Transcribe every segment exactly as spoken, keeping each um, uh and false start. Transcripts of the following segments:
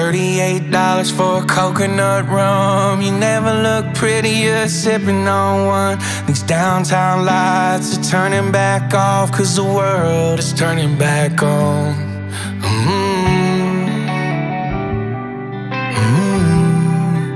thirty-eight dollars for a coconut rum. You never look prettier sipping on one. These downtown lights are turning back off, 'cause the world is turning back on. mm-hmm. Mm-hmm.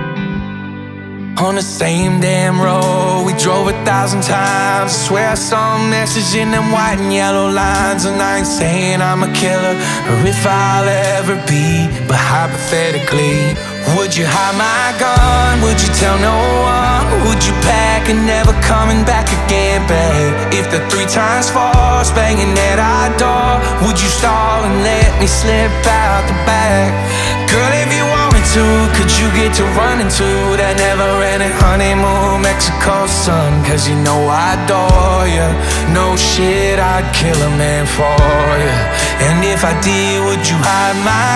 On the same damn road we drove a thousand times. I swear I saw a message in them white and yellow lines. And I ain't saying I'm a killer, or if I'll ever be, but hypothetically, would you hide my gun? Would you tell no one? Would you pack and never coming back again, babe? If the three times force banging at our door, would you stall and let me slip out the back? Girl, if you wanted to, could you get to running to that never-ending honeymoon Mexico sun? 'Cause you know I adore you. No shit, I'd kill a man for you. And if I did, would you hide my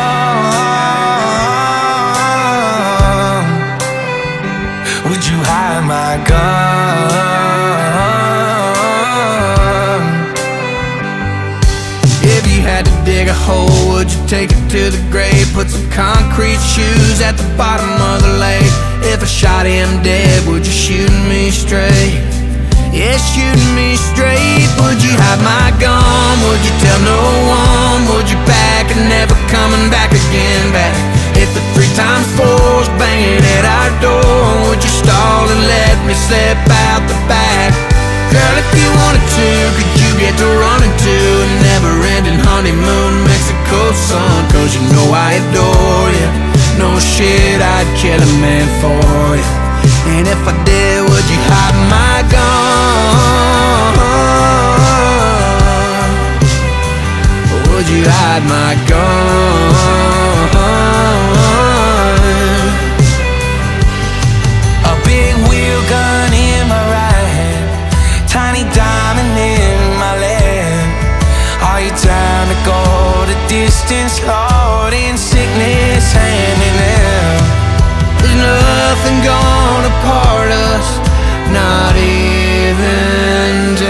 gun? Would you hide my gun? If you had to dig a hole, would you take it to the grave? Put some concrete shoes at the bottom of the lake. If I shot him dead, would you shoot me straight? Yeah, shooting me straight. Would you hide my gun? Would you tell no one? Would you pack and never coming back again, back? If the three times four's banging at our door, would you stall and let me slip out the back? Girl, if you wanted to, could you get to running to a never-ending honeymoon Mexico sun? 'Cause you know I adore you. No shit, I'd kill a man for you. And if I did, would you hide my gun? Would you hide my gun? A big wheel gun in my right hand, tiny diamond in my left. Are you down to go the distance, Lord, in sickness hand in hand? There's nothing gonna part us, not even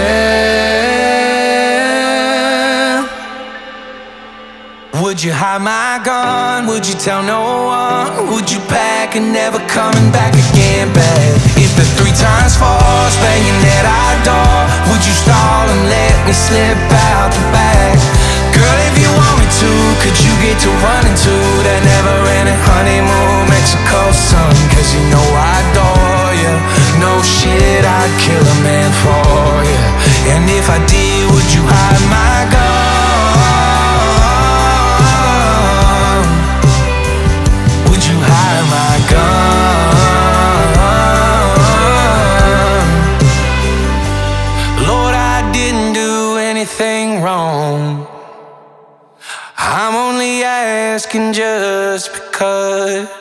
death. Would you hide my gun? Would you tell no one? Would you pack and never coming back again, babe? If the three times four's banging at our door, would you stall and let me slip out the back? Girl, if you want me to, could you get to running to that never-ending honeymoon Mexico sun? 'Cause you know I adore you. No shit, I'd kill a man for you. And if I did, would you hide my gun? Would you hide my gun? Lord, I didn't do anything wrong. I'm only asking just because